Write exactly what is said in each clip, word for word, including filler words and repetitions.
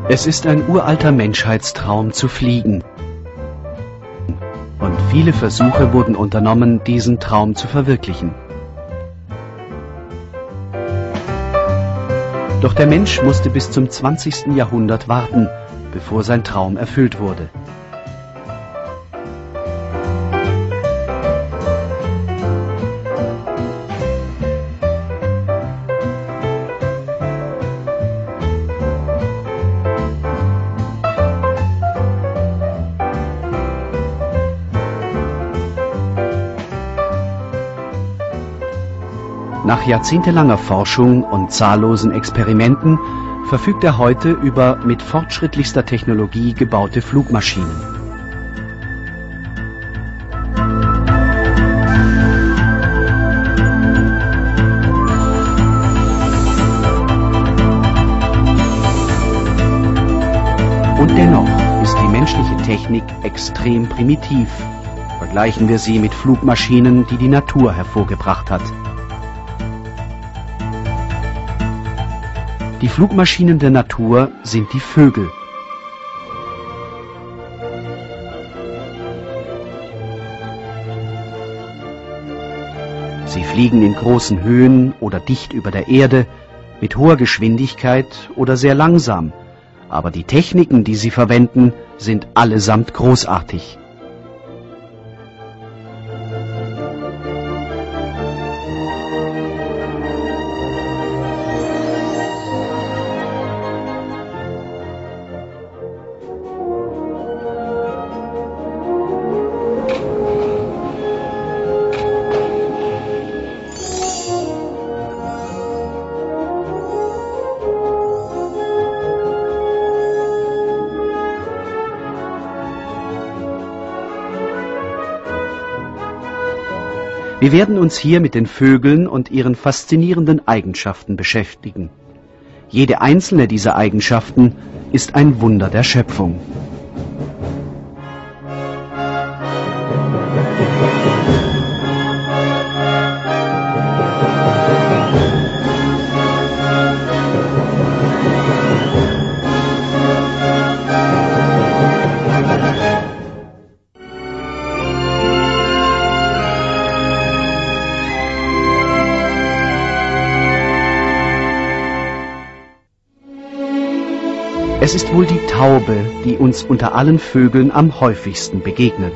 Es ist ein uralter Menschheitstraum zu fliegen. Und viele Versuche wurden unternommen, diesen Traum zu verwirklichen. Doch der Mensch musste bis zum zwanzigsten Jahrhundert warten, bevor sein Traum erfüllt wurde. Nach jahrzehntelanger Forschung und zahllosen Experimenten verfügt er heute über mit fortschrittlichster Technologie gebaute Flugmaschinen. Und dennoch ist die menschliche Technik extrem primitiv. Vergleichen wir sie mit Flugmaschinen, die die Natur hervorgebracht hat. Die Flugmaschinen der Natur sind die Vögel. Sie fliegen in großen Höhen oder dicht über der Erde, mit hoher Geschwindigkeit oder sehr langsam, aber die Techniken, die sie verwenden, sind allesamt großartig. Wir werden uns hier mit den Vögeln und ihren faszinierenden Eigenschaften beschäftigen. Jede einzelne dieser Eigenschaften ist ein Wunder der Schöpfung. Es ist wohl die Taube, die uns unter allen Vögeln am häufigsten begegnet.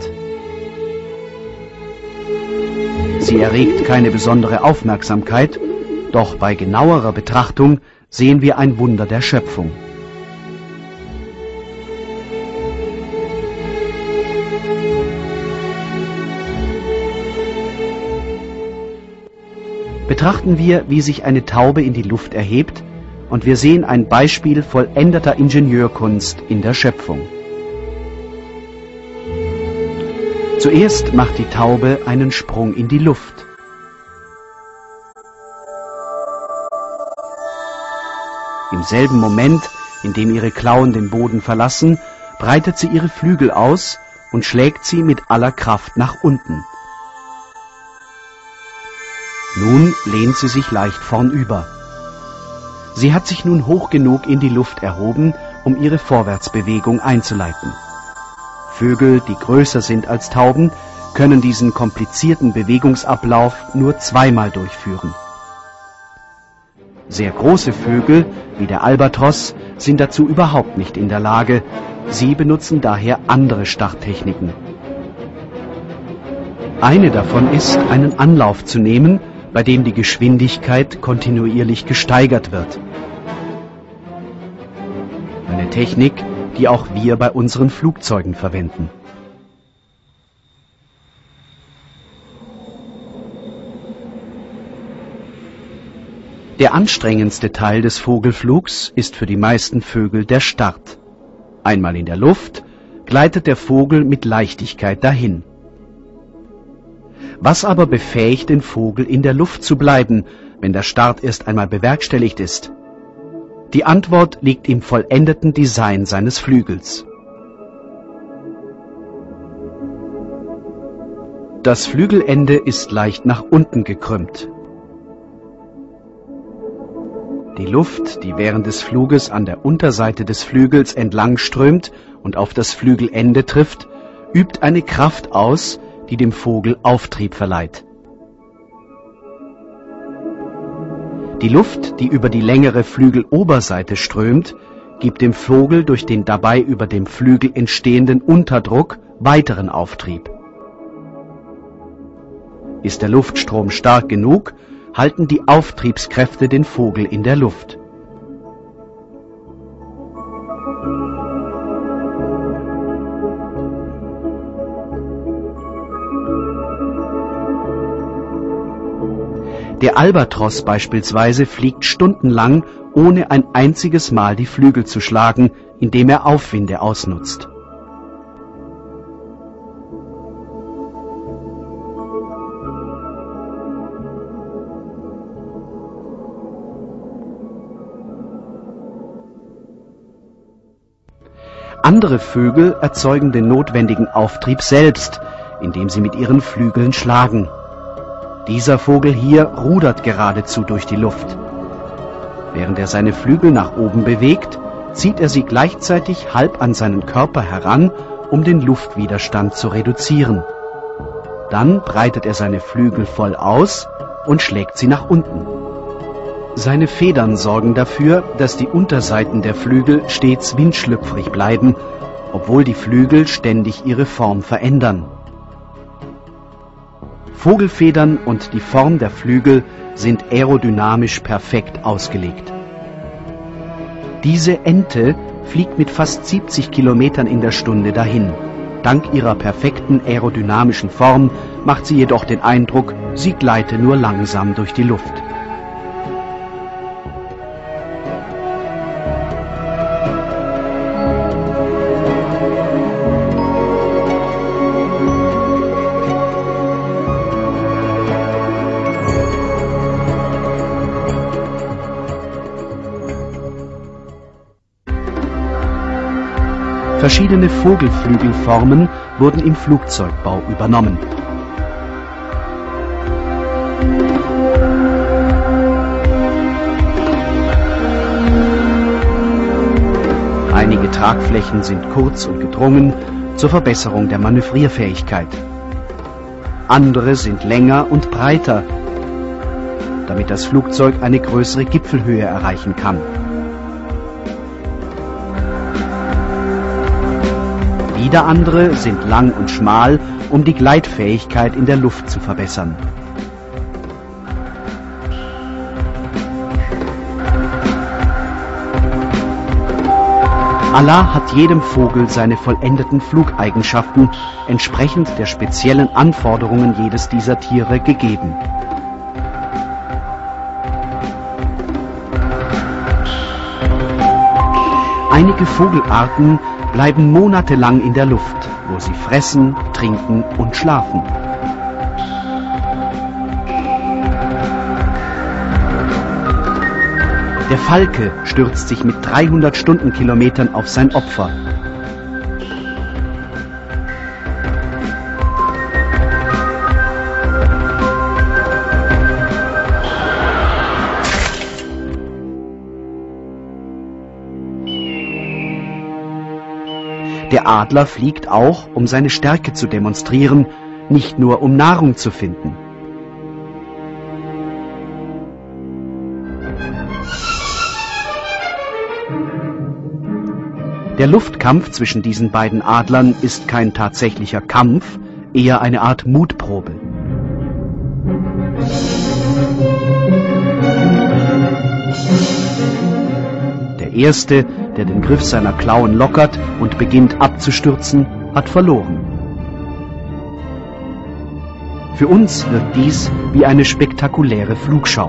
Sie erregt keine besondere Aufmerksamkeit, doch bei genauerer Betrachtung sehen wir ein Wunder der Schöpfung. Betrachten wir, wie sich eine Taube in die Luft erhebt, und wir sehen ein Beispiel vollendeter Ingenieurkunst in der Schöpfung. Zuerst macht die Taube einen Sprung in die Luft. Im selben Moment, in dem ihre Klauen den Boden verlassen, breitet sie ihre Flügel aus und schlägt sie mit aller Kraft nach unten. Nun lehnt sie sich leicht vornüber. Sie hat sich nun hoch genug in die Luft erhoben, um ihre Vorwärtsbewegung einzuleiten. Vögel, die größer sind als Tauben, können diesen komplizierten Bewegungsablauf nur zweimal durchführen. Sehr große Vögel, wie der Albatros, sind dazu überhaupt nicht in der Lage. Sie benutzen daher andere Starttechniken. Eine davon ist, einen Anlauf zu nehmen, bei dem die Geschwindigkeit kontinuierlich gesteigert wird. Eine Technik, die auch wir bei unseren Flugzeugen verwenden. Der anstrengendste Teil des Vogelflugs ist für die meisten Vögel der Start. Einmal in der Luft gleitet der Vogel mit Leichtigkeit dahin. Was aber befähigt den Vogel, in der Luft zu bleiben, wenn der Start erst einmal bewerkstelligt ist? Die Antwort liegt im vollendeten Design seines Flügels. Das Flügelende ist leicht nach unten gekrümmt. Die Luft, die während des Fluges an der Unterseite des Flügels entlang strömt und auf das Flügelende trifft, übt eine Kraft aus, die dem Vogel Auftrieb verleiht. Die Luft, die über die längere Flügeloberseite strömt, gibt dem Vogel durch den dabei über dem Flügel entstehenden Unterdruck weiteren Auftrieb. Ist der Luftstrom stark genug, halten die Auftriebskräfte den Vogel in der Luft. Der Albatros beispielsweise fliegt stundenlang, ohne ein einziges Mal die Flügel zu schlagen, indem er Aufwinde ausnutzt. Andere Vögel erzeugen den notwendigen Auftrieb selbst, indem sie mit ihren Flügeln schlagen. Dieser Vogel hier rudert geradezu durch die Luft. Während er seine Flügel nach oben bewegt, zieht er sie gleichzeitig halb an seinen Körper heran, um den Luftwiderstand zu reduzieren. Dann breitet er seine Flügel voll aus und schlägt sie nach unten. Seine Federn sorgen dafür, dass die Unterseiten der Flügel stets windschlüpfrig bleiben, obwohl die Flügel ständig ihre Form verändern. Vogelfedern und die Form der Flügel sind aerodynamisch perfekt ausgelegt. Diese Ente fliegt mit fast siebzig Kilometern in der Stunde dahin. Dank ihrer perfekten aerodynamischen Form macht sie jedoch den Eindruck, sie gleite nur langsam durch die Luft. Verschiedene Vogelflügelformen wurden im Flugzeugbau übernommen. Einige Tragflächen sind kurz und gedrungen zur Verbesserung der Manövrierfähigkeit. Andere sind länger und breiter, damit das Flugzeug eine größere Gipfelhöhe erreichen kann. Wieder andere sind lang und schmal, um die Gleitfähigkeit in der Luft zu verbessern. Allah hat jedem Vogel seine vollendeten Flugeigenschaften entsprechend der speziellen Anforderungen jedes dieser Tiere gegeben. Einige Vogelarten bleiben monatelang in der Luft, wo sie fressen, trinken und schlafen. Der Falke stürzt sich mit dreihundert Stundenkilometern auf sein Opfer. Der Adler fliegt auch, um seine Stärke zu demonstrieren, nicht nur um Nahrung zu finden. Der Luftkampf zwischen diesen beiden Adlern ist kein tatsächlicher Kampf, eher eine Art Mutprobe. Der Erste, der den Griff seiner Klauen lockert und beginnt abzustürzen, hat verloren. Für uns wirkt dies wie eine spektakuläre Flugschau.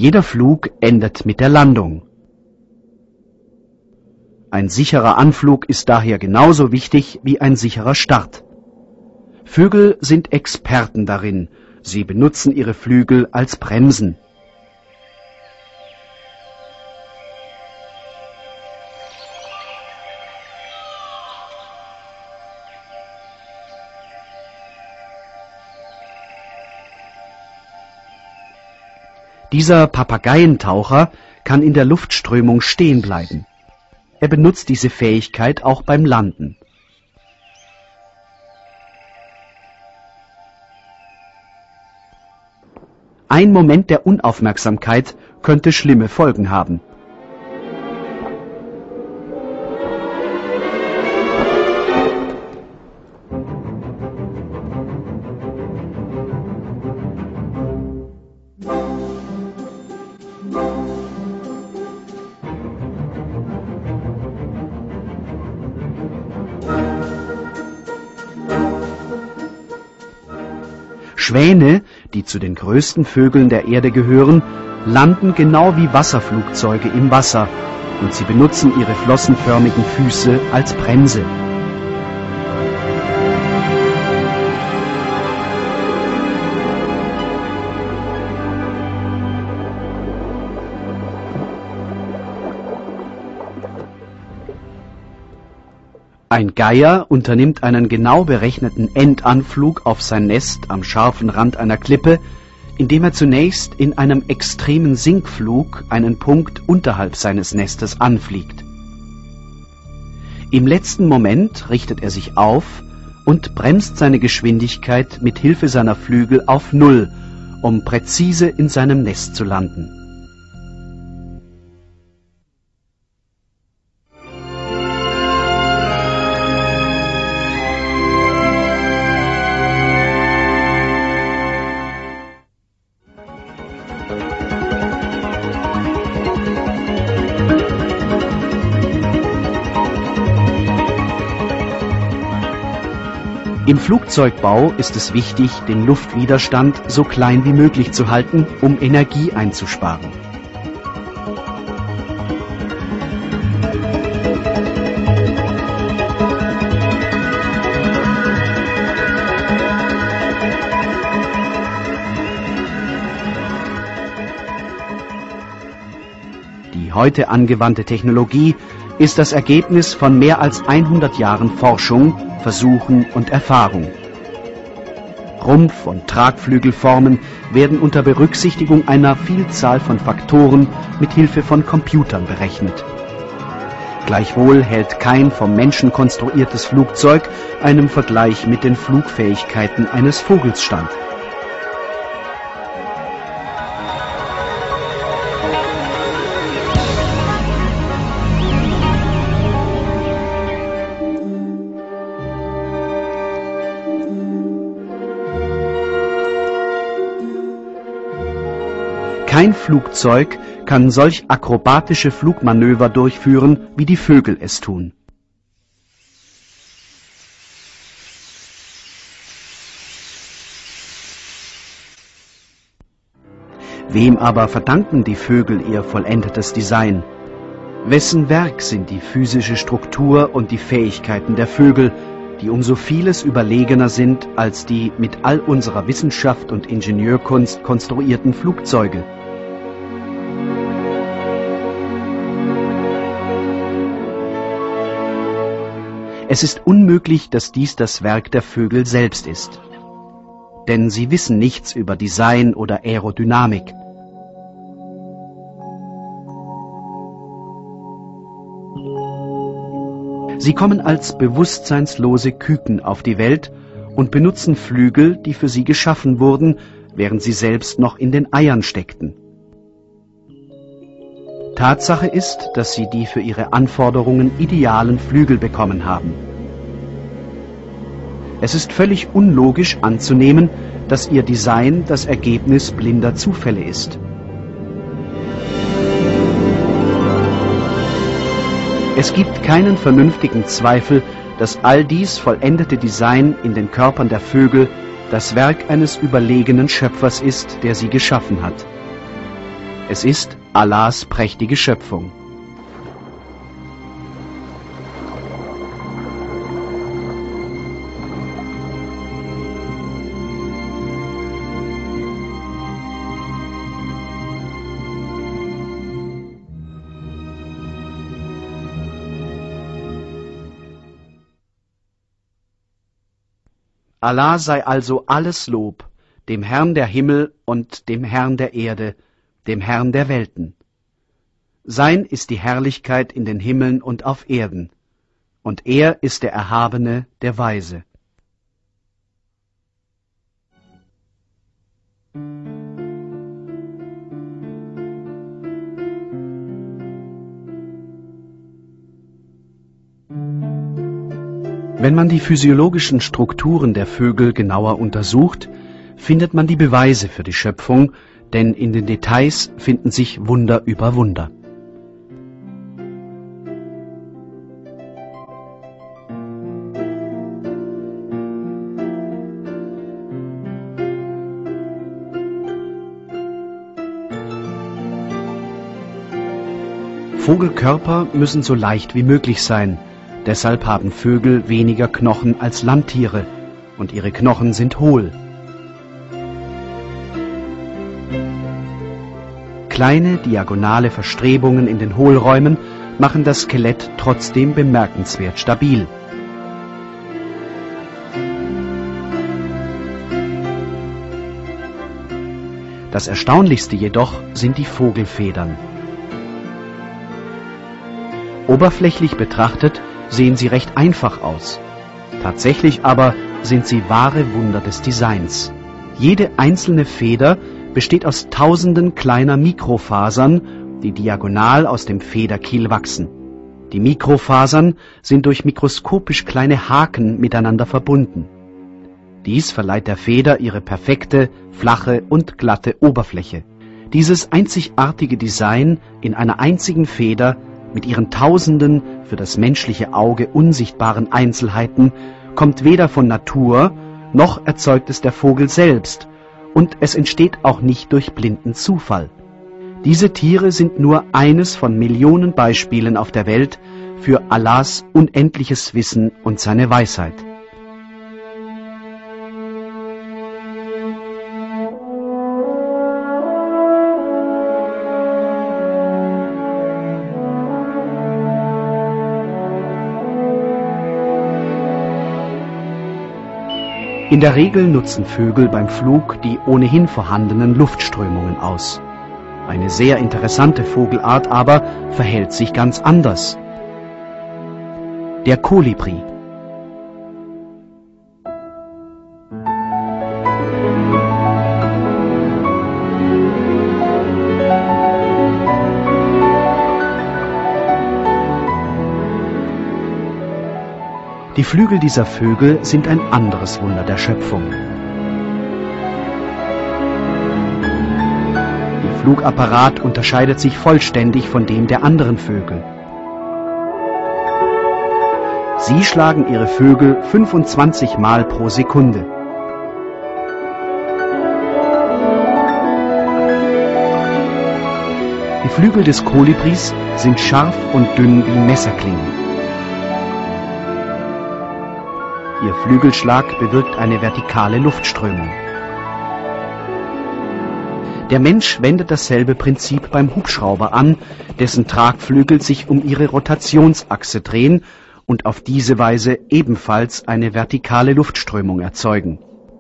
Jeder Flug endet mit der Landung. Ein sicherer Anflug ist daher genauso wichtig wie ein sicherer Start. Vögel sind Experten darin. Sie benutzen ihre Flügel als Bremsen. Dieser Papageientaucher kann in der Luftströmung stehen bleiben. Er benutzt diese Fähigkeit auch beim Landen. Ein Moment der Unaufmerksamkeit könnte schlimme Folgen haben. Schwäne, die zu den größten Vögeln der Erde gehören, landen genau wie Wasserflugzeuge im Wasser und sie benutzen ihre flossenförmigen Füße als Bremse. Ein Geier unternimmt einen genau berechneten Endanflug auf sein Nest am scharfen Rand einer Klippe, indem er zunächst in einem extremen Sinkflug einen Punkt unterhalb seines Nestes anfliegt. Im letzten Moment richtet er sich auf und bremst seine Geschwindigkeit mit Hilfe seiner Flügel auf Null, um präzise in seinem Nest zu landen. Im Flugzeugbau ist es wichtig, den Luftwiderstand so klein wie möglich zu halten, um Energie einzusparen. Die heute angewandte Technologie ist das Ergebnis von mehr als hundert Jahren Forschung, Versuchen und Erfahrung. Rumpf- und Tragflügelformen werden unter Berücksichtigung einer Vielzahl von Faktoren mit Hilfe von Computern berechnet. Gleichwohl hält kein vom Menschen konstruiertes Flugzeug einem Vergleich mit den Flugfähigkeiten eines Vogels stand. Kein Flugzeug kann solch akrobatische Flugmanöver durchführen, wie die Vögel es tun. Wem aber verdanken die Vögel ihr vollendetes Design? Wessen Werk sind die physische Struktur und die Fähigkeiten der Vögel, die um so vieles überlegener sind als die mit all unserer Wissenschaft und Ingenieurkunst konstruierten Flugzeuge? Es ist unmöglich, dass dies das Werk der Vögel selbst ist. Denn sie wissen nichts über Design oder Aerodynamik. Sie kommen als bewusstseinslose Küken auf die Welt und benutzen Flügel, die für sie geschaffen wurden, während sie selbst noch in den Eiern steckten. Tatsache ist, dass sie die für ihre Anforderungen idealen Flügel bekommen haben. Es ist völlig unlogisch anzunehmen, dass ihr Design das Ergebnis blinder Zufälle ist. Es gibt keinen vernünftigen Zweifel, dass all dies vollendete Design in den Körpern der Vögel das Werk eines überlegenen Schöpfers ist, der sie geschaffen hat. Es ist Allahs prächtige Schöpfung. Allah sei also alles Lob, dem Herrn der Himmel und dem Herrn der Erde, dem Herrn der Welten. Sein ist die Herrlichkeit in den Himmeln und auf Erden, und er ist der Erhabene, der Weise. Wenn man die physiologischen Strukturen der Vögel genauer untersucht, findet man die Beweise für die Schöpfung, denn in den Details finden sich Wunder über Wunder. Vogelkörper müssen so leicht wie möglich sein. Deshalb haben Vögel weniger Knochen als Landtiere und ihre Knochen sind hohl. Kleine diagonale Verstrebungen in den Hohlräumen machen das Skelett trotzdem bemerkenswert stabil. Das Erstaunlichste jedoch sind die Vogelfedern. Oberflächlich betrachtet sehen sie recht einfach aus. Tatsächlich aber sind sie wahre Wunder des Designs. Jede einzelne Feder besteht aus tausenden kleiner Mikrofasern, die diagonal aus dem Federkiel wachsen. Die Mikrofasern sind durch mikroskopisch kleine Haken miteinander verbunden. Dies verleiht der Feder ihre perfekte, flache und glatte Oberfläche. Dieses einzigartige Design in einer einzigen Feder mit ihren tausenden für das menschliche Auge unsichtbaren Einzelheiten kommt weder von Natur, noch erzeugt es der Vogel selbst, und es entsteht auch nicht durch blinden Zufall. Diese Tiere sind nur eines von Millionen Beispielen auf der Welt für Allahs unendliches Wissen und seine Weisheit. In der Regel nutzen Vögel beim Flug die ohnehin vorhandenen Luftströmungen aus. Eine sehr interessante Vogelart aber verhält sich ganz anders. Der Kolibri. Die Flügel dieser Vögel sind ein anderes Wunder der Schöpfung. Ihr Flugapparat unterscheidet sich vollständig von dem der anderen Vögel. Sie schlagen ihre Vögel fünfundzwanzig Mal pro Sekunde. Die Flügel des Kolibris sind scharf und dünn wie Messerklingen. Ihr Flügelschlag bewirkt eine vertikale Luftströmung. Der Mensch wendet dasselbe Prinzip beim Hubschrauber an, dessen Tragflügel sich um ihre Rotationsachse drehen und auf diese Weise ebenfalls eine vertikale Luftströmung erzeugen.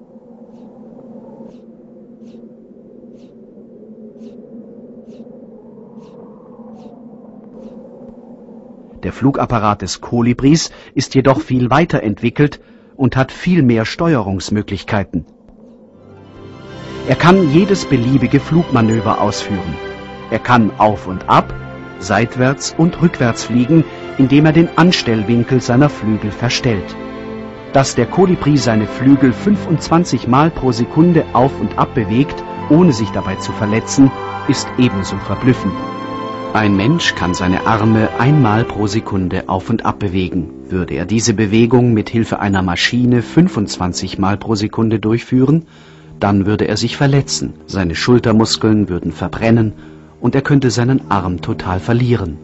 Der Flugapparat des Kolibris ist jedoch viel weiter entwickelt und hat viel mehr Steuerungsmöglichkeiten. Er kann jedes beliebige Flugmanöver ausführen. Er kann auf und ab, seitwärts und rückwärts fliegen, indem er den Anstellwinkel seiner Flügel verstellt. Dass der Kolibri seine Flügel fünfundzwanzig Mal pro Sekunde auf und ab bewegt, ohne sich dabei zu verletzen, ist ebenso verblüffend. Ein Mensch kann seine Arme einmal pro Sekunde auf und ab bewegen. Würde er diese Bewegung mit Hilfe einer Maschine fünfundzwanzig Mal pro Sekunde durchführen, dann würde er sich verletzen, seine Schultermuskeln würden verbrennen und er könnte seinen Arm total verlieren.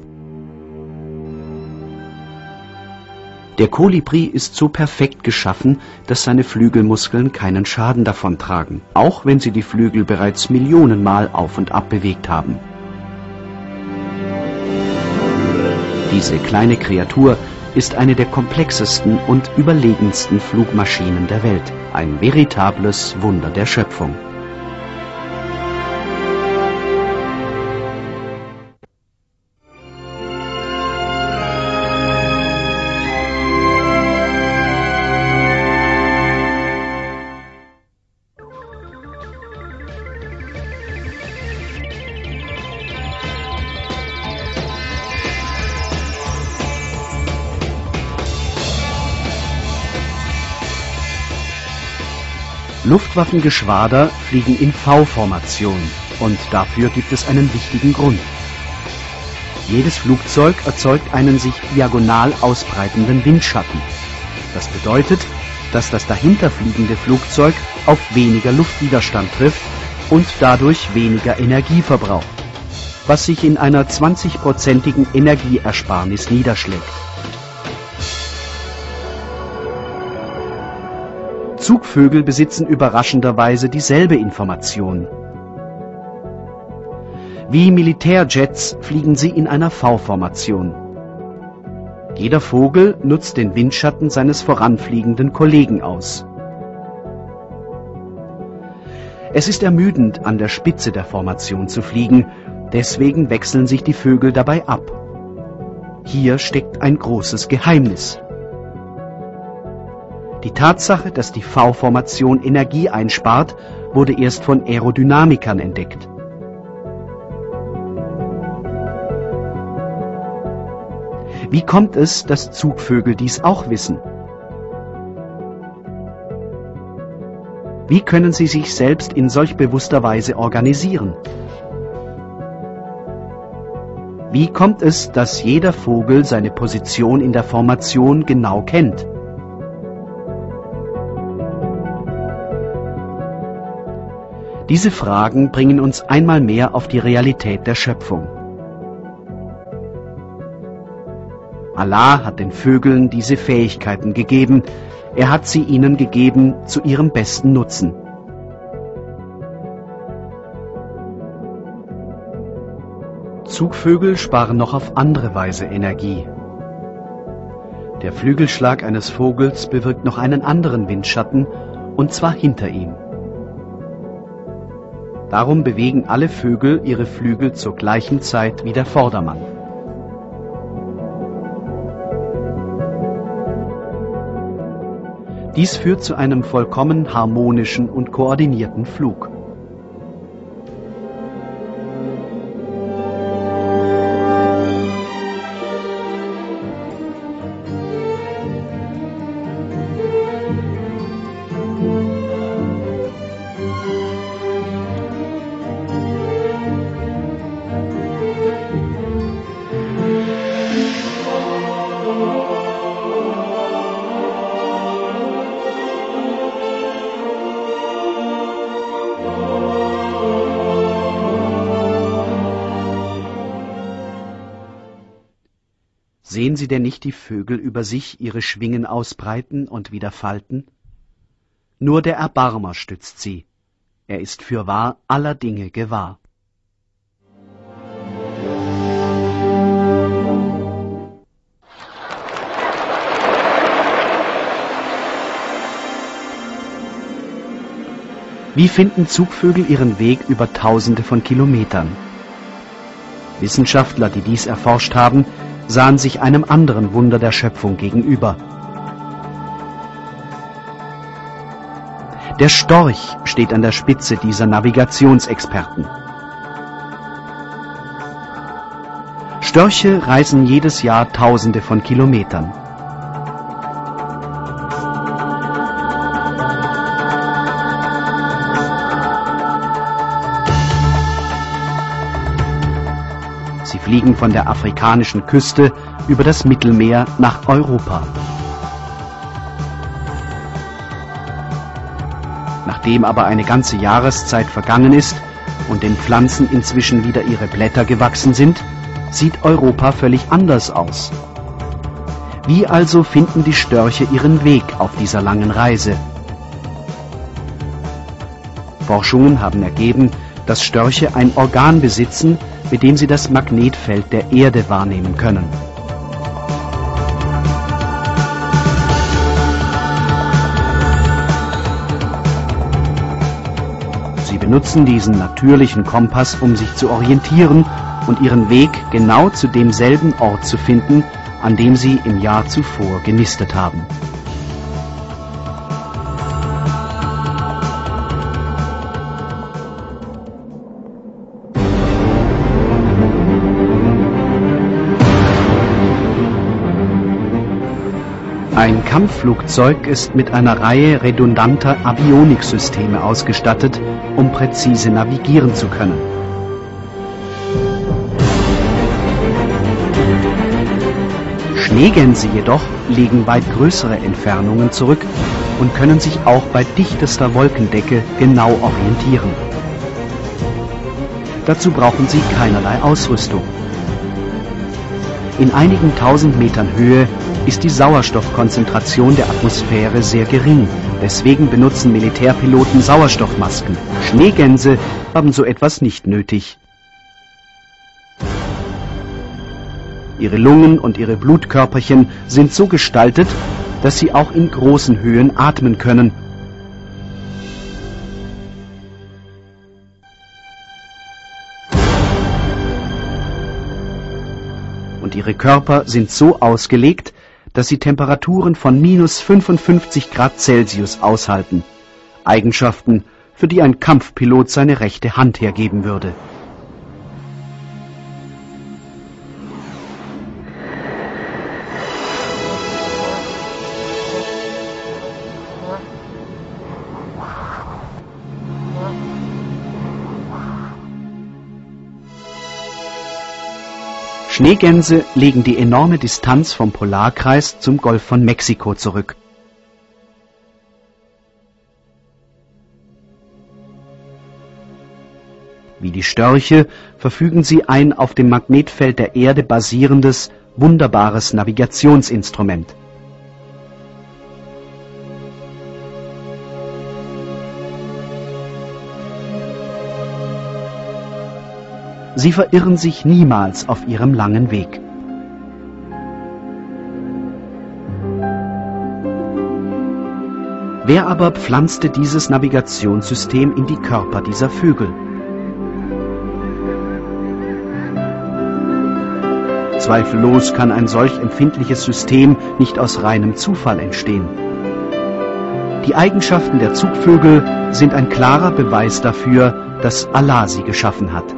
Der Kolibri ist so perfekt geschaffen, dass seine Flügelmuskeln keinen Schaden davontragen, auch wenn sie die Flügel bereits Millionenmal auf und ab bewegt haben. Diese kleine Kreatur ist eine der komplexesten und überlegensten Flugmaschinen der Welt, ein veritables Wunder der Schöpfung. Luftwaffengeschwader fliegen in V-Formation und dafür gibt es einen wichtigen Grund. Jedes Flugzeug erzeugt einen sich diagonal ausbreitenden Windschatten. Das bedeutet, dass das dahinterfliegende Flugzeug auf weniger Luftwiderstand trifft und dadurch weniger Energie verbraucht, was sich in einer zwanzigprozentigen Energieersparnis niederschlägt. Zugvögel besitzen überraschenderweise dieselbe Information. Wie Militärjets fliegen sie in einer V-Formation. Jeder Vogel nutzt den Windschatten seines voranfliegenden Kollegen aus. Es ist ermüdend, an der Spitze der Formation zu fliegen, deswegen wechseln sich die Vögel dabei ab. Hier steckt ein großes Geheimnis. Die Tatsache, dass die V-Formation Energie einspart, wurde erst von Aerodynamikern entdeckt. Wie kommt es, dass Zugvögel dies auch wissen? Wie können sie sich selbst in solch bewusster Weise organisieren? Wie kommt es, dass jeder Vogel seine Position in der Formation genau kennt? Diese Fragen bringen uns einmal mehr auf die Realität der Schöpfung. Allah hat den Vögeln diese Fähigkeiten gegeben. Er hat sie ihnen gegeben zu ihrem besten Nutzen. Zugvögel sparen noch auf andere Weise Energie. Der Flügelschlag eines Vogels bewirkt noch einen anderen Windschatten, und zwar hinter ihm. Darum bewegen alle Vögel ihre Flügel zur gleichen Zeit wie der Vordermann. Dies führt zu einem vollkommen harmonischen und koordinierten Flug. Sehen Sie denn nicht die Vögel über sich ihre Schwingen ausbreiten und wieder falten? Nur der Erbarmer stützt sie. Er ist fürwahr aller Dinge gewahr. Wie finden Zugvögel ihren Weg über Tausende von Kilometern? Wissenschaftler, die dies erforscht haben, sahen sich einem anderen Wunder der Schöpfung gegenüber. Der Storch steht an der Spitze dieser Navigationsexperten. Störche reisen jedes Jahr Tausende von Kilometern. Sie fliegen von der afrikanischen Küste über das Mittelmeer nach Europa. Nachdem aber eine ganze Jahreszeit vergangen ist und den Pflanzen inzwischen wieder ihre Blätter gewachsen sind, sieht Europa völlig anders aus. Wie also finden die Störche ihren Weg auf dieser langen Reise? Forschungen haben ergeben, dass Störche ein Organ besitzen, mit dem sie das Magnetfeld der Erde wahrnehmen können. Sie benutzen diesen natürlichen Kompass, um sich zu orientieren und ihren Weg genau zu demselben Ort zu finden, an dem sie im Jahr zuvor genistet haben. Ein Kampfflugzeug ist mit einer Reihe redundanter Avioniksysteme ausgestattet, um präzise navigieren zu können. Schneegänse jedoch legen weit größere Entfernungen zurück und können sich auch bei dichtester Wolkendecke genau orientieren. Dazu brauchen sie keinerlei Ausrüstung. In einigen tausend Metern Höhe ist die Sauerstoffkonzentration der Atmosphäre sehr gering. Deswegen benutzen Militärpiloten Sauerstoffmasken. Schneegänse haben so etwas nicht nötig. Ihre Lungen und ihre Blutkörperchen sind so gestaltet, dass sie auch in großen Höhen atmen können. Und ihre Körper sind so ausgelegt, dass sie Temperaturen von minus fünfundfünfzig Grad Celsius aushalten. Eigenschaften, für die ein Kampfpilot seine rechte Hand hergeben würde. Schneegänse legen die enorme Distanz vom Polarkreis zum Golf von Mexiko zurück. Wie die Störche verfügen sie ein auf dem Magnetfeld der Erde basierendes, wunderbares Navigationsinstrument. Sie verirren sich niemals auf ihrem langen Weg. Wer aber pflanzte dieses Navigationssystem in die Körper dieser Vögel? Zweifellos kann ein solch empfindliches System nicht aus reinem Zufall entstehen. Die Eigenschaften der Zugvögel sind ein klarer Beweis dafür, dass Allah sie geschaffen hat.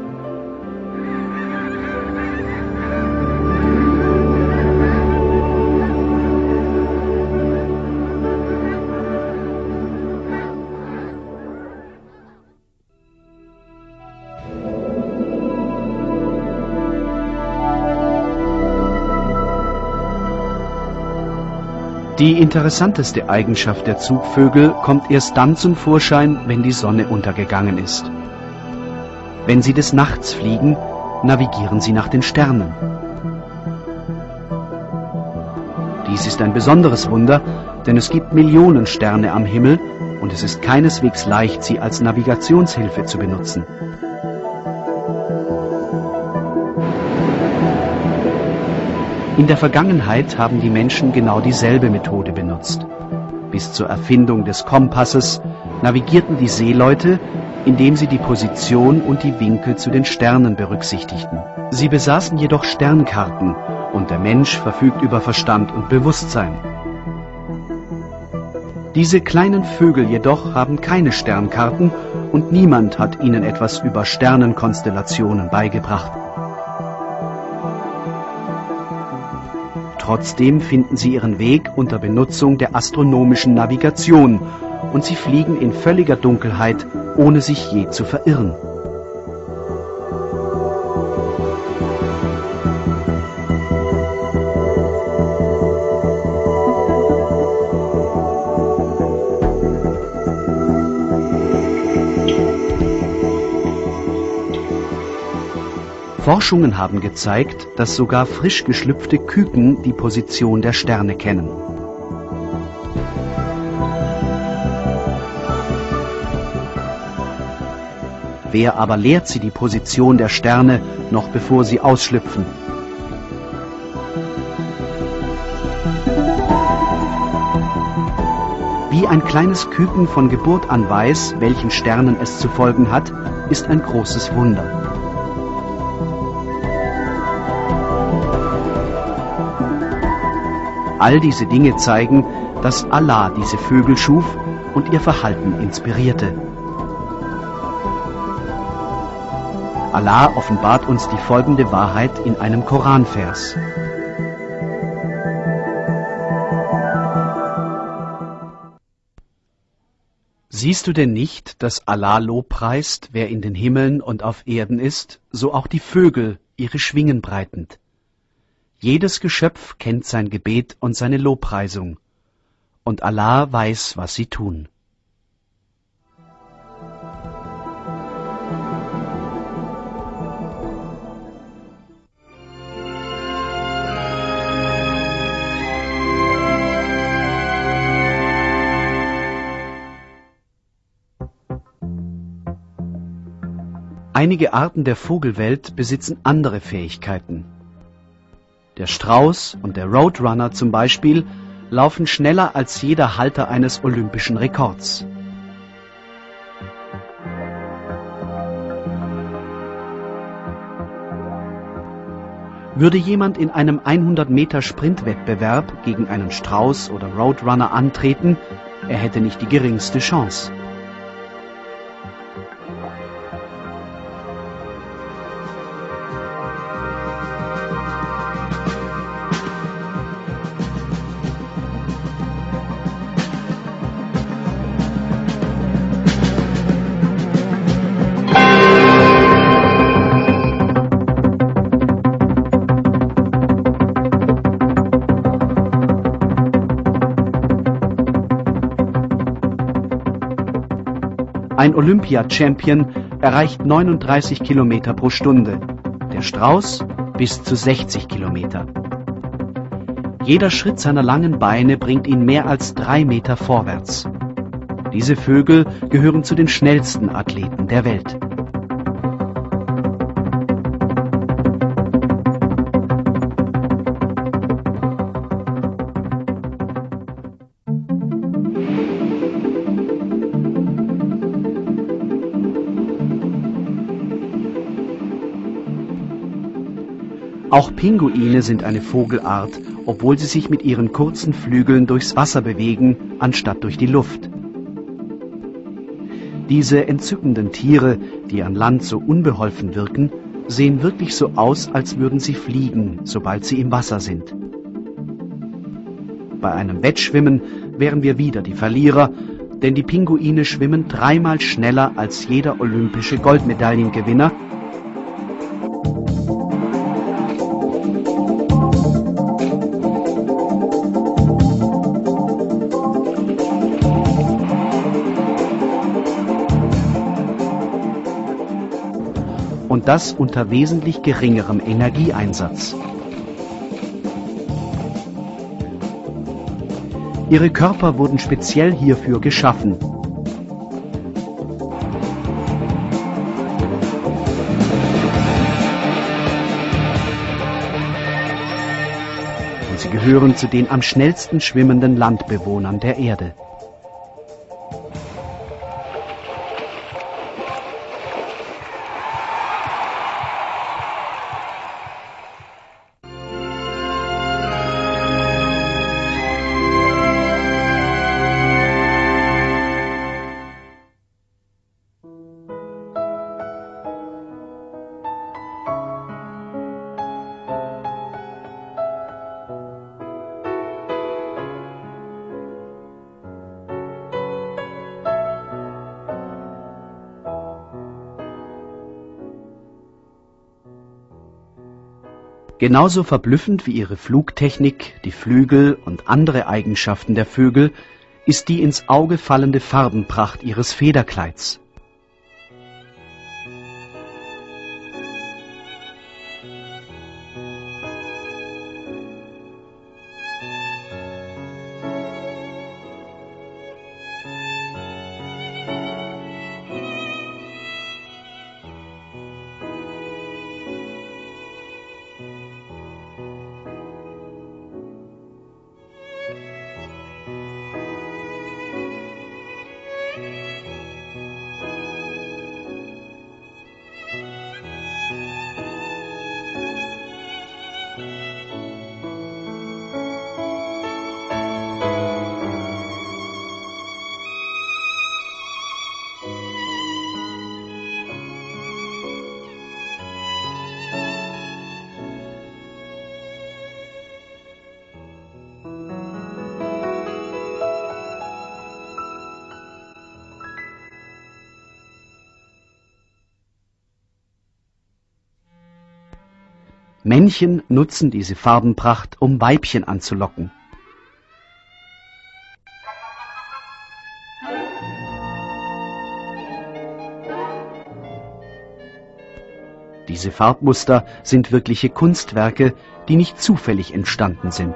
Die interessanteste Eigenschaft der Zugvögel kommt erst dann zum Vorschein, wenn die Sonne untergegangen ist. Wenn sie des Nachts fliegen, navigieren sie nach den Sternen. Dies ist ein besonderes Wunder, denn es gibt Millionen Sterne am Himmel und es ist keineswegs leicht, sie als Navigationshilfe zu benutzen. In der Vergangenheit haben die Menschen genau dieselbe Methode benutzt. Bis zur Erfindung des Kompasses navigierten die Seeleute, indem sie die Position und die Winkel zu den Sternen berücksichtigten. Sie besaßen jedoch Sternkarten und der Mensch verfügt über Verstand und Bewusstsein. Diese kleinen Vögel jedoch haben keine Sternkarten und niemand hat ihnen etwas über Sternenkonstellationen beigebracht. Trotzdem finden sie ihren Weg unter Benutzung der astronomischen Navigation und sie fliegen in völliger Dunkelheit, ohne sich je zu verirren. Forschungen haben gezeigt, dass sogar frisch geschlüpfte Küken die Position der Sterne kennen. Wer aber lehrt sie die Position der Sterne, noch bevor sie ausschlüpfen? Wie ein kleines Küken von Geburt an weiß, welchen Sternen es zu folgen hat, ist ein großes Wunder. All diese Dinge zeigen, dass Allah diese Vögel schuf und ihr Verhalten inspirierte. Allah offenbart uns die folgende Wahrheit in einem Koranvers. Siehst du denn nicht, dass Allah lobpreist, wer in den Himmeln und auf Erden ist, so auch die Vögel, ihre Schwingen breitend? Jedes Geschöpf kennt sein Gebet und seine Lobpreisung, und Allah weiß, was sie tun. Einige Arten der Vogelwelt besitzen andere Fähigkeiten. Der Strauß und der Roadrunner zum Beispiel laufen schneller als jeder Halter eines olympischen Rekords. Würde jemand in einem hundert Meter Sprintwettbewerb gegen einen Strauß oder Roadrunner antreten, er hätte nicht die geringste Chance. Ein Olympia-Champion erreicht neununddreißig Kilometer pro Stunde, der Strauß bis zu sechzig Kilometer. Jeder Schritt seiner langen Beine bringt ihn mehr als drei Meter vorwärts. Diese Vögel gehören zu den schnellsten Athleten der Welt. Auch Pinguine sind eine Vogelart, obwohl sie sich mit ihren kurzen Flügeln durchs Wasser bewegen, anstatt durch die Luft. Diese entzückenden Tiere, die an Land so unbeholfen wirken, sehen wirklich so aus, als würden sie fliegen, sobald sie im Wasser sind. Bei einem Wettschwimmen wären wir wieder die Verlierer, denn die Pinguine schwimmen dreimal schneller als jeder olympische Goldmedaillengewinner. Und das unter wesentlich geringerem Energieeinsatz. Ihre Körper wurden speziell hierfür geschaffen. Und sie gehören zu den am schnellsten schwimmenden Landbewohnern der Erde. Genauso verblüffend wie ihre Flugtechnik, die Flügel und andere Eigenschaften der Vögel ist die ins Auge fallende Farbenpracht ihres Federkleids. Männchen nutzen diese Farbenpracht, um Weibchen anzulocken. Diese Farbmuster sind wirkliche Kunstwerke, die nicht zufällig entstanden sind.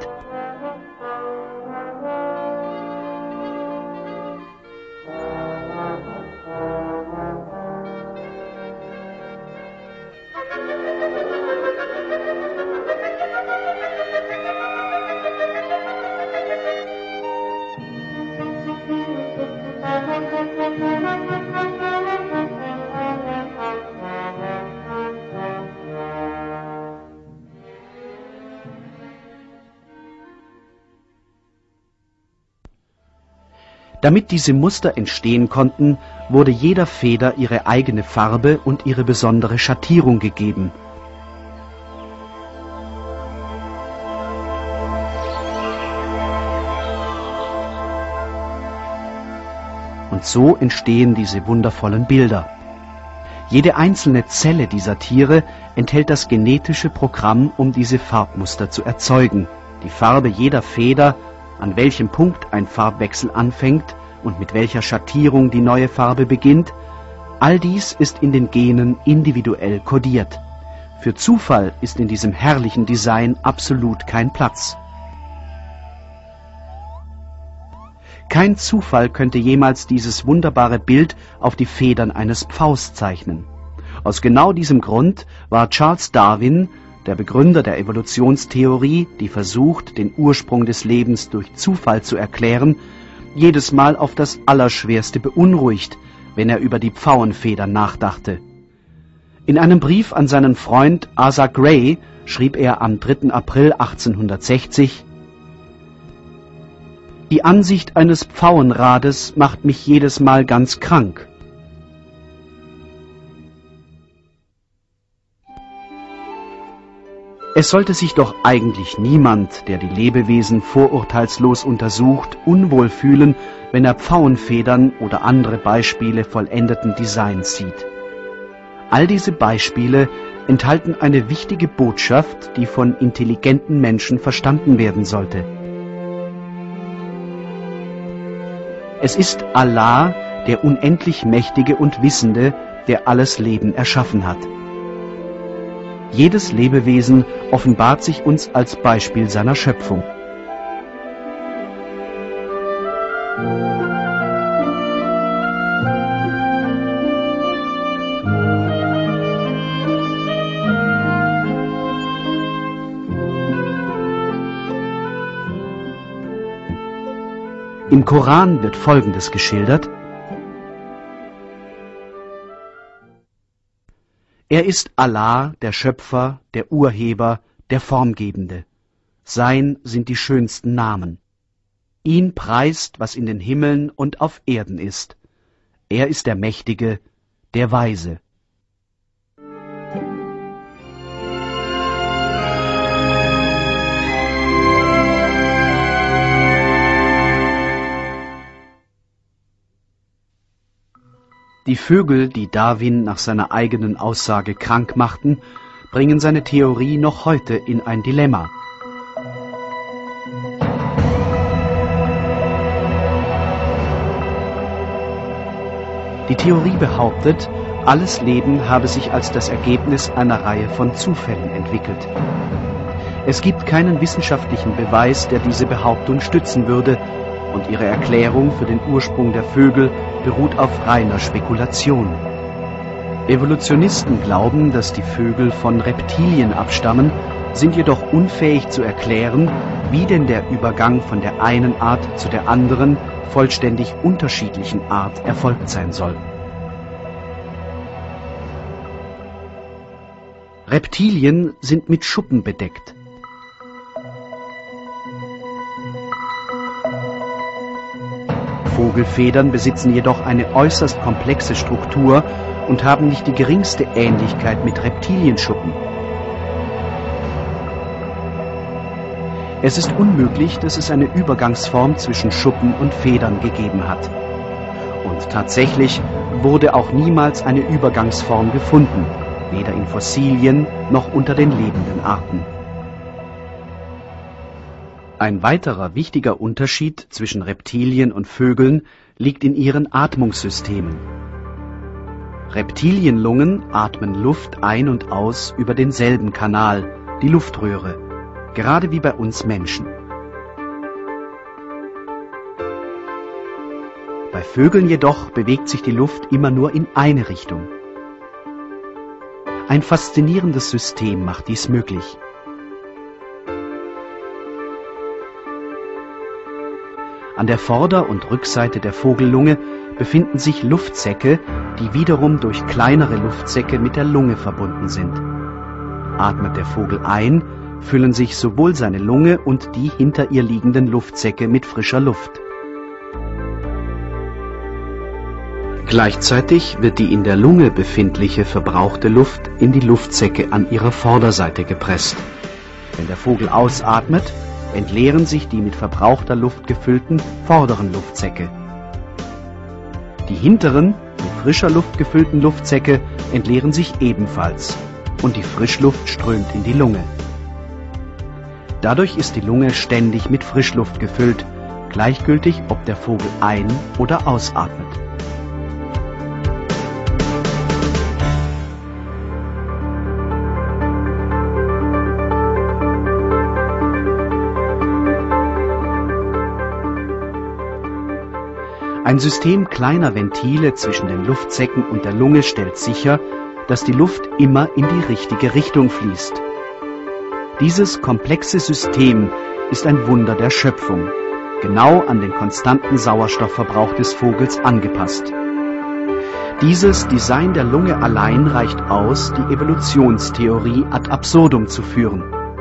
Damit diese Muster entstehen konnten, wurde jeder Feder ihre eigene Farbe und ihre besondere Schattierung gegeben. Und so entstehen diese wundervollen Bilder. Jede einzelne Zelle dieser Tiere enthält das genetische Programm, um diese Farbmuster zu erzeugen. Die Farbe jeder Feder, an welchem Punkt ein Farbwechsel anfängt und mit welcher Schattierung die neue Farbe beginnt, all dies ist in den Genen individuell kodiert. Für Zufall ist in diesem herrlichen Design absolut kein Platz. Kein Zufall könnte jemals dieses wunderbare Bild auf die Federn eines Pfaus zeichnen. Aus genau diesem Grund war Charles Darwin, der Begründer der Evolutionstheorie, die versucht, den Ursprung des Lebens durch Zufall zu erklären, jedes Mal auf das Allerschwerste beunruhigt, wenn er über die Pfauenfedern nachdachte. In einem Brief an seinen Freund Asa Gray schrieb er am dritten April achtzehnhundertsechzig: Die Ansicht eines Pfauenrades macht mich jedes Mal ganz krank. Es sollte sich doch eigentlich niemand, der die Lebewesen vorurteilslos untersucht, unwohl fühlen, wenn er Pfauenfedern oder andere Beispiele vollendeten Designs sieht. All diese Beispiele enthalten eine wichtige Botschaft, die von intelligenten Menschen verstanden werden sollte. Es ist Allah, der unendlich Mächtige und Wissende, der alles Leben erschaffen hat. Jedes Lebewesen offenbart sich uns als Beispiel seiner Schöpfung. Im Koran wird Folgendes geschildert: Er ist Allah, der Schöpfer, der Urheber, der Formgebende. Sein sind die schönsten Namen. Ihn preist, was in den Himmeln und auf Erden ist. Er ist der Mächtige, der Weise. Die Vögel, die Darwin nach seiner eigenen Aussage krank machten, bringen seine Theorie noch heute in ein Dilemma. Die Theorie behauptet, alles Leben habe sich als das Ergebnis einer Reihe von Zufällen entwickelt. Es gibt keinen wissenschaftlichen Beweis, der diese Behauptung stützen würde, und ihre Erklärung für den Ursprung der Vögel beruht auf reiner Spekulation. Evolutionisten glauben, dass die Vögel von Reptilien abstammen, sind jedoch unfähig zu erklären, wie denn der Übergang von der einen Art zu der anderen, vollständig unterschiedlichen Art erfolgt sein soll. Reptilien sind mit Schuppen bedeckt. Vogelfedern besitzen jedoch eine äußerst komplexe Struktur und haben nicht die geringste Ähnlichkeit mit Reptilienschuppen. Es ist unmöglich, dass es eine Übergangsform zwischen Schuppen und Federn gegeben hat. Und tatsächlich wurde auch niemals eine Übergangsform gefunden. weder in Fossilien noch unter den lebenden Arten. Ein weiterer wichtiger Unterschied zwischen Reptilien und Vögeln liegt in ihren Atmungssystemen. Reptilienlungen atmen Luft ein und aus über denselben Kanal, die Luftröhre, gerade wie bei uns Menschen. Bei Vögeln jedoch bewegt sich die Luft immer nur in eine Richtung. Ein faszinierendes System macht dies möglich. An der Vorder- und Rückseite der Vogellunge befinden sich Luftsäcke, die wiederum durch kleinere Luftsäcke mit der Lunge verbunden sind. Atmet der Vogel ein, füllen sich sowohl seine Lunge und die hinter ihr liegenden Luftsäcke mit frischer Luft. Gleichzeitig wird die in der Lunge befindliche verbrauchte Luft in die Luftsäcke an ihrer Vorderseite gepresst. Wenn der Vogel ausatmet, entleeren sich die mit verbrauchter Luft gefüllten vorderen Luftsäcke. Die hinteren, mit frischer Luft gefüllten Luftsäcke entleeren sich ebenfalls und die Frischluft strömt in die Lunge. Dadurch ist die Lunge ständig mit Frischluft gefüllt, gleichgültig ob der Vogel ein- oder ausatmet. Ein System kleiner Ventile zwischen den Luftsäcken und der Lunge stellt sicher, dass die Luft immer in die richtige Richtung fließt. Dieses komplexe System ist ein Wunder der Schöpfung, genau an den konstanten Sauerstoffverbrauch des Vogels angepasst. Dieses Design der Lunge allein reicht aus, die Evolutionstheorie ad absurdum zu führen.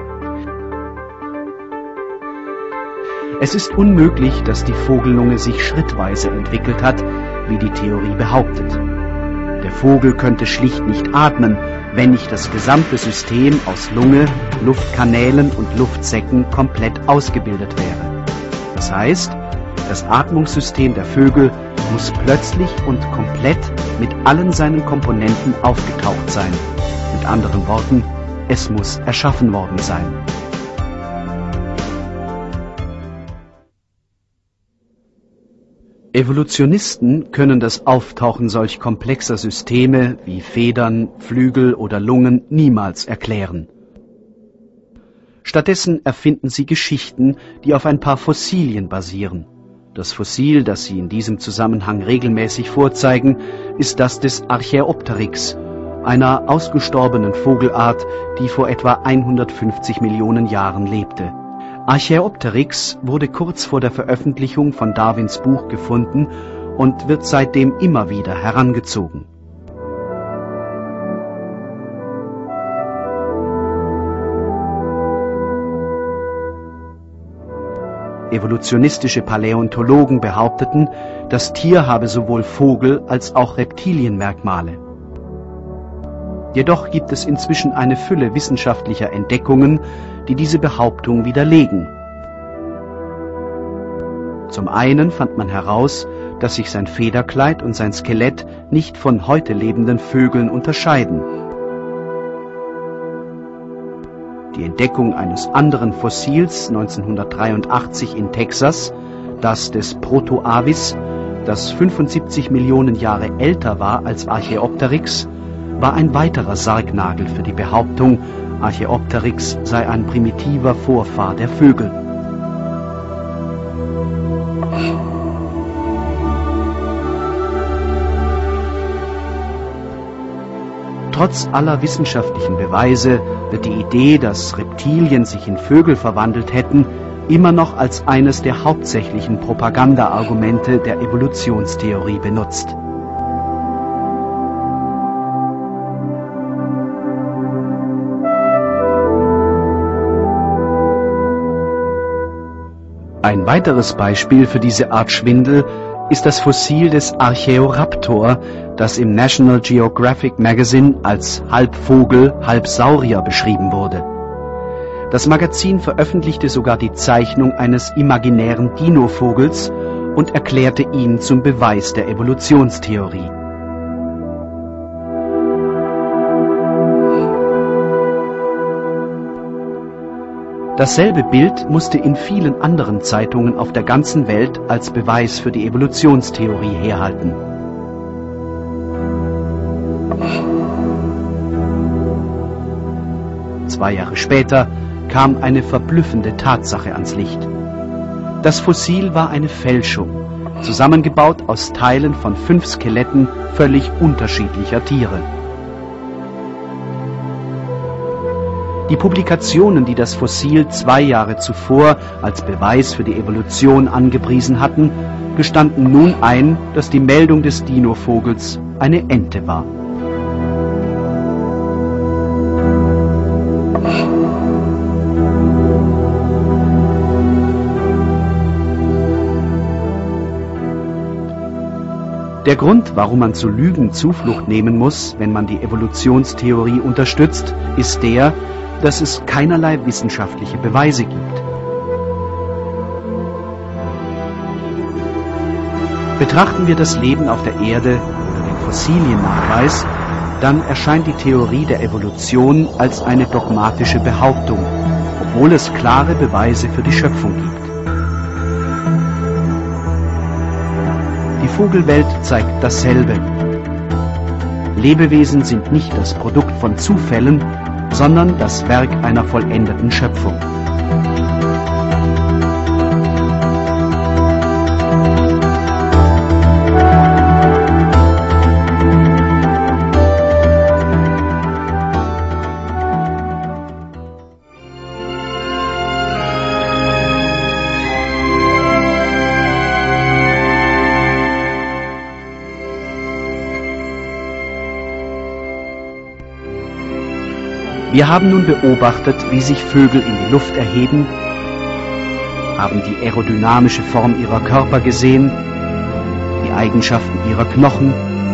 Es ist unmöglich, dass die Vogellunge sich schrittweise entwickelt hat, wie die Theorie behauptet. Der Vogel könnte schlicht nicht atmen, wenn nicht das gesamte System aus Lunge, Luftkanälen und Luftsäcken komplett ausgebildet wäre. Das heißt, das Atmungssystem der Vögel muss plötzlich und komplett mit allen seinen Komponenten aufgetaucht sein. Mit anderen Worten, es muss erschaffen worden sein. Evolutionisten können das Auftauchen solch komplexer Systeme wie Federn, Flügel oder Lungen niemals erklären. Stattdessen erfinden sie Geschichten, die auf ein paar Fossilien basieren. Das Fossil, das sie in diesem Zusammenhang regelmäßig vorzeigen, ist das des Archaeopteryx, einer ausgestorbenen Vogelart, die vor etwa hundertfünfzig Millionen Jahren lebte. Archaeopteryx wurde kurz vor der Veröffentlichung von Darwins Buch gefunden und wird seitdem immer wieder herangezogen. Evolutionistische Paläontologen behaupteten, das Tier habe sowohl Vogel- als auch Reptilienmerkmale. Jedoch gibt es inzwischen eine Fülle wissenschaftlicher Entdeckungen, die diese Behauptung widerlegen. Zum einen fand man heraus, dass sich sein Federkleid und sein Skelett nicht von heute lebenden Vögeln unterscheiden. Die Entdeckung eines anderen Fossils neunzehnhundertdreiundachtzig in Texas, das des Proto-Avis, das fünfundsiebzig Millionen Jahre älter war als Archaeopteryx, war ein weiterer Sargnagel für die Behauptung, Archaeopteryx sei ein primitiver Vorfahr der Vögel. Trotz aller wissenschaftlichen Beweise wird die Idee, dass Reptilien sich in Vögel verwandelt hätten, immer noch als eines der hauptsächlichen Propaganda-Argumente der Evolutionstheorie benutzt. Ein weiteres Beispiel für diese Art Schwindel ist das Fossil des Archaeoraptor, das im National Geographic Magazine als halb Vogel, halb Saurier beschrieben wurde. Das Magazin veröffentlichte sogar die Zeichnung eines imaginären Dinovogels und erklärte ihn zum Beweis der Evolutionstheorie. Dasselbe Bild musste in vielen anderen Zeitungen auf der ganzen Welt als Beweis für die Evolutionstheorie herhalten. Zwei Jahre später kam eine verblüffende Tatsache ans Licht. Das Fossil war eine Fälschung, zusammengebaut aus Teilen von fünf Skeletten völlig unterschiedlicher Tiere. Die Publikationen, die das Fossil zwei Jahre zuvor als Beweis für die Evolution angepriesen hatten, gestanden nun ein, dass die Meldung des Dinovogels eine Ente war. Der Grund, warum man zu Lügen Zuflucht nehmen muss, wenn man die Evolutionstheorie unterstützt, ist der, dass es keinerlei wissenschaftliche Beweise gibt. Betrachten wir das Leben auf der Erde oder den Fossiliennachweis, dann erscheint die Theorie der Evolution als eine dogmatische Behauptung, obwohl es klare Beweise für die Schöpfung gibt. Die Vogelwelt zeigt dasselbe. Lebewesen sind nicht das Produkt von Zufällen, sondern das Werk einer vollendeten Schöpfung. Wir haben nun beobachtet, wie sich Vögel in die Luft erheben, haben die aerodynamische Form ihrer Körper gesehen, die Eigenschaften ihrer Knochen,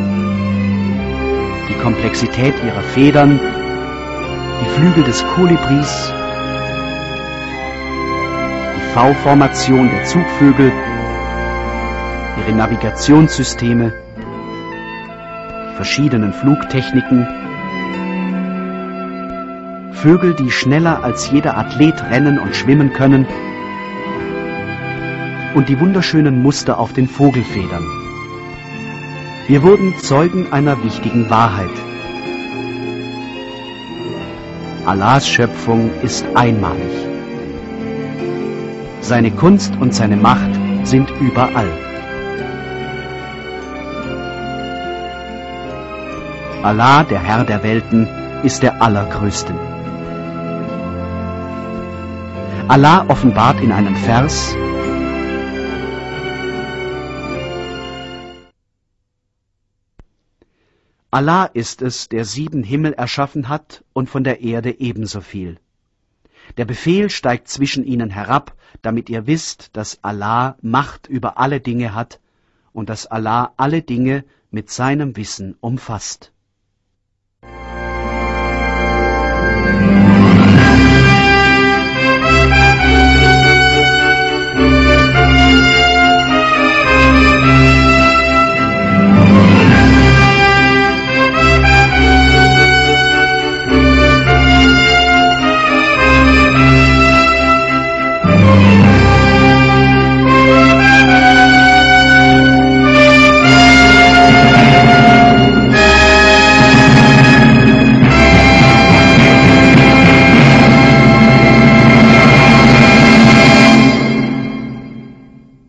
die Komplexität ihrer Federn, die Flügel des Kolibris, die V-Formation der Zugvögel, ihre Navigationssysteme, die verschiedenen Flugtechniken, Vögel, die schneller als jeder Athlet rennen und schwimmen können, und die wunderschönen Muster auf den Vogelfedern. Wir wurden Zeugen einer wichtigen Wahrheit. Allahs Schöpfung ist einmalig. Seine Kunst und seine Macht sind überall. Allah, der Herr der Welten, ist der Allergrößte. Allah offenbart in einem Vers: Allah ist es, der sieben Himmel erschaffen hat und von der Erde ebenso viel. Der Befehl steigt zwischen ihnen herab, damit ihr wisst, dass Allah Macht über alle Dinge hat und dass Allah alle Dinge mit seinem Wissen umfasst.